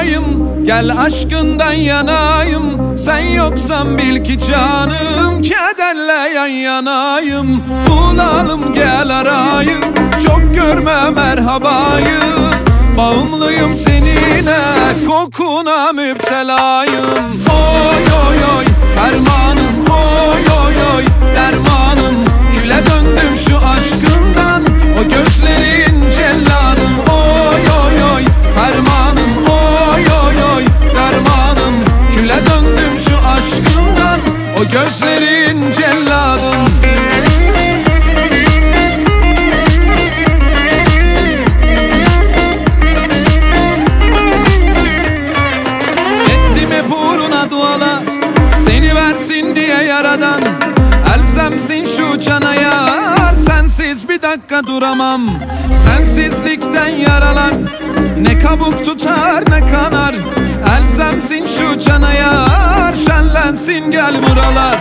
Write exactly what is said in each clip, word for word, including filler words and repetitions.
yanayım, gel aşkından yanayım. Sen yoksan bil ki canım, kederle yan yanayım. Bulalım gel arayı, çok görme merhabayı. Bağımlıyım seninle, kokuna müptelayım. Oy oy oy fermanım, oy oy oy dermanım. Küle döndüm şu aşkından, o gözlerin celladım. Oy oy oy fermanım, oy oy oy dermanım. Küle döndüm şu aşkından, o gözlerin celladım. Duala seni versin diye yaradan, elzemsin şu cana yar. Sensiz bir dakika duramam, sensizlikten yaralar. Ne kabuk tutar ne kanar, elzemsin şu cana yar. Şenlensin gel buralar.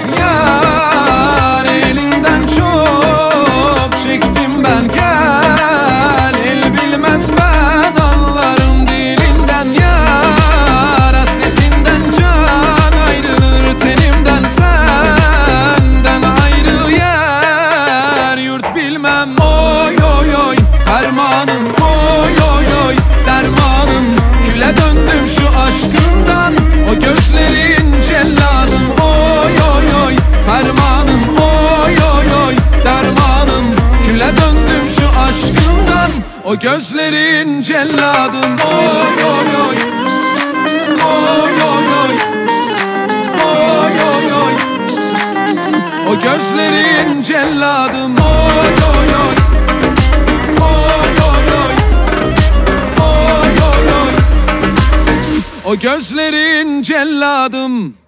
Yar elinden çok çektim ben, gel. El bilmez ben anlarım dilinden yar. Hasretinden can ayrılır tenimden, senden ayrı yer yurt bilmem. Oy oy oy fermanım, oy oy oy dermanım. Küle döndüm şu aşkından, o gözlerin celladım. Oy oy oy fermanım, oy oy oy dermanım. Küle döndüm şu aşkından, o gözlerin celladım. Oy oy oy, oy oy oy, oy oy oy, o gözlerin celladım. Oy oy oy, oy oy oy, oy oy oy, o gözlerin celladım.